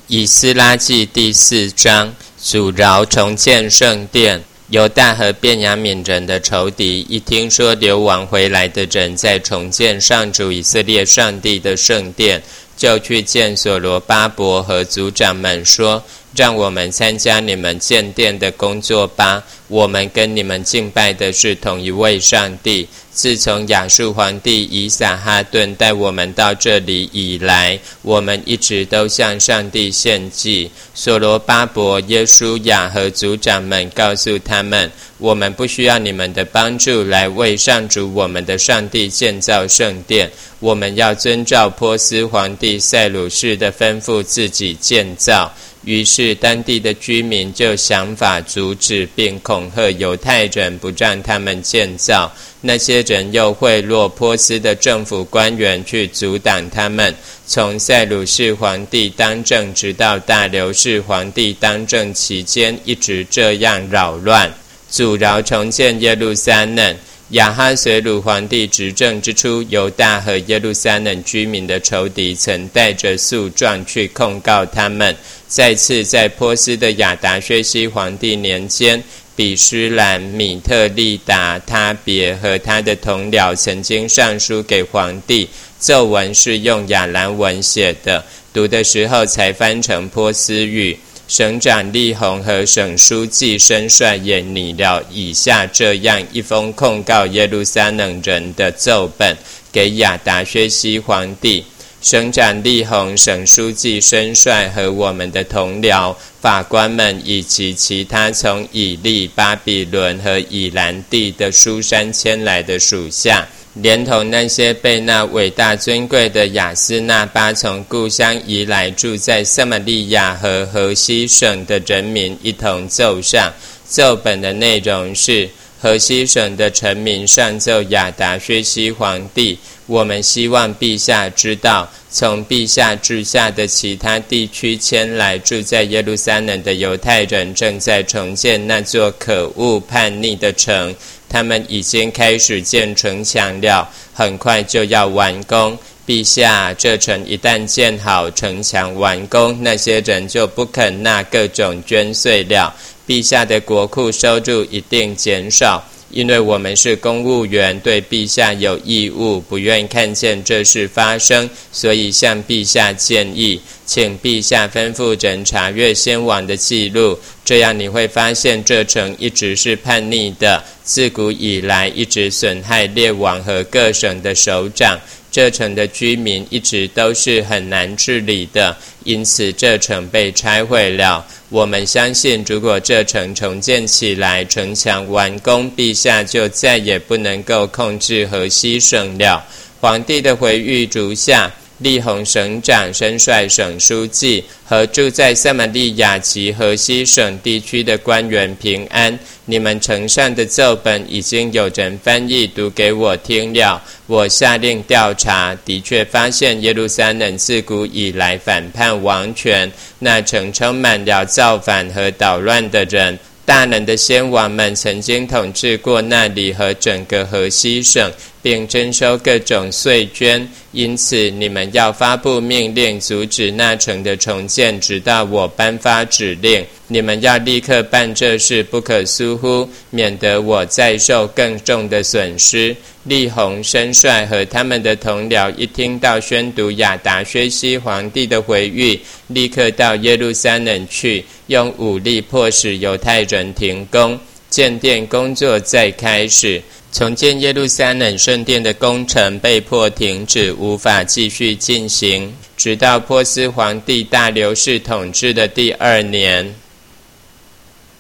以斯拉记第4章，阻挠重建圣殿。犹大和便雅悯人的仇敌一听说流亡回来的人在重建上主以色列上帝的圣殿，就去见所罗巴伯和族长们说，让我们参加你们建殿的工作吧。我们跟你们敬拜的是同一位上帝。自从亚述皇帝以撒哈顿带我们到这里以来，我们一直都向上帝献祭。所罗巴伯、耶书亚和族长们告诉他们，我们不需要你们的帮助来为上主我们的上帝建造圣殿，我们要遵照波斯皇帝塞鲁士的吩咐自己建造。于是当地的居民就想法阻止并恐吓犹太人，不让他们建造。那些人又贿赂波斯的政府官员去阻挡他们。从塞鲁士皇帝当政直到大流士皇帝当政期间，一直这样扰乱，阻挠重建耶路撒冷。亚哈随鲁皇帝执政之初，犹大和耶路撒冷居民的仇敌曾带着诉状去控告他们。再次在波斯的亚达薛西皇帝年间，比施兰、米特利达、他别和他的同僚曾经上书给皇帝，奏文是用亚兰文写的，读的时候才翻成波斯语。省长利宏和省书记申帅也拟了以下这样一封控告耶路撒冷人的奏本给亚达薛西皇帝。省长利宏、省书记申帅和我们的同僚、法官们以及其他从以利、巴比伦和以兰地的书珊迁来的属下，连同那些被那伟大尊贵的亚斯那巴从故乡移来住在撒玛利亚和河西省的人民一同奏上。奏本的内容是：河西省的臣民上奏亚达薛西皇帝，我们希望陛下知道，从陛下治下的其他地区迁来住在耶路撒冷的犹太人正在重建那座可恶叛逆的城，他们已经开始建城墙了，很快就要完工。陛下，这城一旦建好，城墙完工，那些人就不肯纳各种捐税了，陛下的国库收入一定减少。因为我们是公务员，对陛下有义务，不愿看见这事发生，所以向陛下建议，请陛下吩咐人查阅先王的记录，这样你会发现这城一直是叛逆的，自古以来一直损害列王和各省的首长，这城的居民一直都是很难治理的，因此这城被拆毁了。我们相信，如果这城重建起来，城墙完工，陛下就再也不能够控制河西省了。皇帝的回谕如下：利宏省长、申帅省书记和住在撒玛利亚及河西省地区的官员平安。你们呈上的奏本已经有人翻译读给我听了，我下令调查，的确发现耶路撒冷自古以来反叛王权，那城充满了造反和捣乱的人。大能的先王们曾经统治过那里和整个河西省，并征收各种税捐，因此你们要发布命令，阻止那城的重建，直到我颁发指令。你们要立刻办这事，不可疏忽，免得我再受更重的损失。利宏、申帅和他们的同僚一听到宣读亚达薛西皇帝的回谕，立刻到耶路撒冷去，用武力迫使犹太人停工，建殿工作再开始。重建耶路撒冷圣殿的工程被迫停止，无法继续进行，直到波斯皇帝大流士统治的第2年。